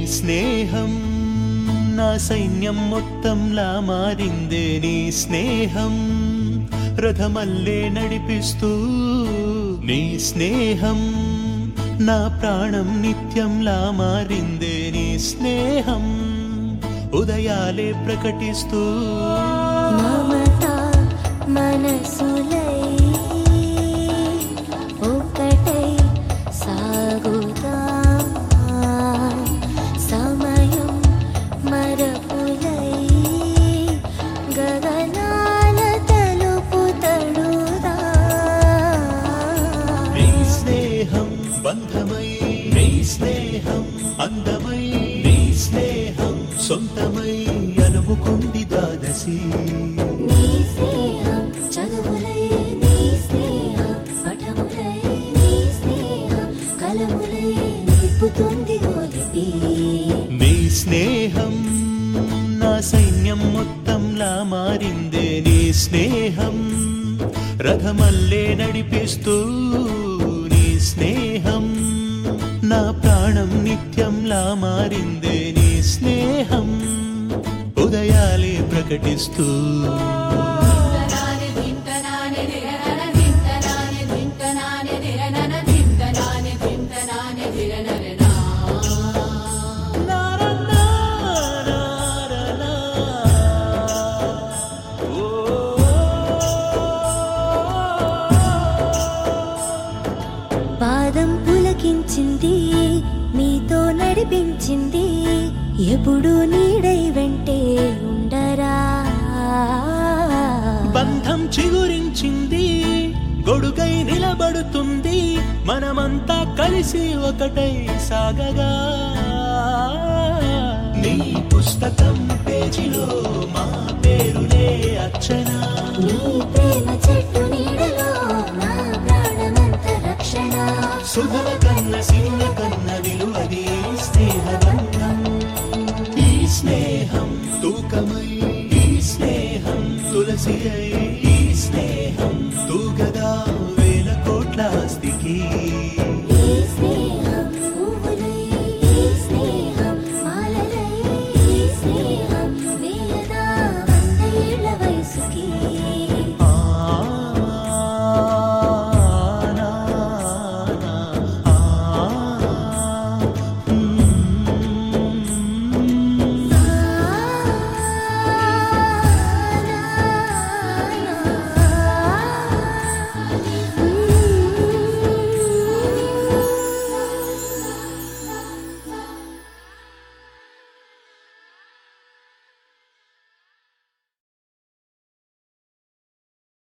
స్నేహం నా సైన్యం మొత్తంలా మారిందే నీ స్నేహం రథమల్లే నడిపిస్తూ నీ స్నేహం నా ప్రాణం నిత్యంలా మారిందే నీ స్నేహం ఉదయాలే ప్రకటిస్తూ మమత మనసులై ఒకటై సాగుదాం సమయం మరపులై గగనాల తలుపు తడుదా నీ స్నేహం బంధమై నీ స్నేహం అందమై నీ స్నేహం సొంతమై అనుకుంది ద్వాదశి నీ స్నేహం చదువులై నీ స్నేహం పఠములై నీ స్నేహం కలములై నింపుతుంది గోలిపి నీ స్నేహం నా సైన్యం మొత్తంలా మారిందే నీ స్నేహం రథమల్లే నడిపిస్తూ నీ స్నేహం నా ప్రాణం నిత్యంలా మారిందే నీ స్నేహం ఉదయాలే ప్రకటిస్తూ పాదం పులకించింది మీతో నడిపించింది ఎప్పుడు నీడై వెంటే ఉండరా బంధం చిగురించింది గొడుగై నిలబడుతుంది మనమంతా కలిసి ఒకటై సాగగా నీ పుస్తకం పేజీలో మా పేరులే అర్చన నీ ప్రేమ చెట్టు నీడలో నా ప్రాణమంత రక్షణ సుధల కన్న సిరుల కన్న విలువది స్నేహబంధం ఈ స్నేహం తూకమై ఈ స్నేహం తులసి అయి